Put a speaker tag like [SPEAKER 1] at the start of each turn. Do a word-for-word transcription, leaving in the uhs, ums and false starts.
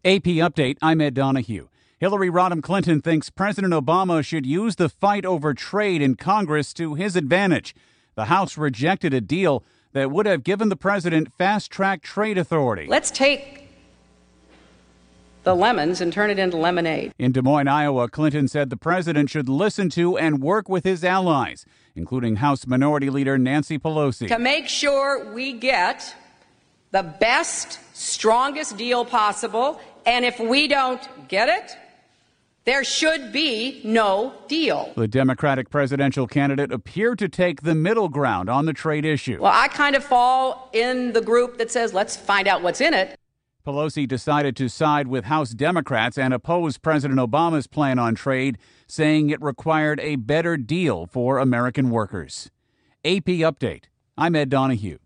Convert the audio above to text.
[SPEAKER 1] A P Update, I'm Ed Donahue. Hillary Rodham Clinton thinks President Obama should use the fight over trade in Congress to his advantage. The House rejected a deal that would have given the president fast-track trade authority.
[SPEAKER 2] Let's take the lemons and turn it into lemonade.
[SPEAKER 1] In Des Moines, Iowa, Clinton said the president should listen to and work with his allies, including House Minority Leader Nancy Pelosi,
[SPEAKER 2] to make sure we get the best, strongest deal possible. And if we don't get it, there should be no deal.
[SPEAKER 1] The Democratic presidential candidate appeared to take the middle ground on the trade issue.
[SPEAKER 2] Well, I kind of fall in the group that says, let's find out what's in it.
[SPEAKER 1] Pelosi decided to side with House Democrats and oppose President Obama's plan on trade, saying it required a better deal for American workers. A P Update. I'm Ed Donahue.